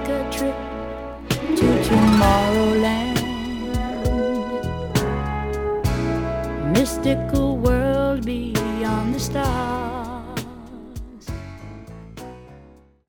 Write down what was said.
take a trip to Tomorrowland, mystical world beyond the stars.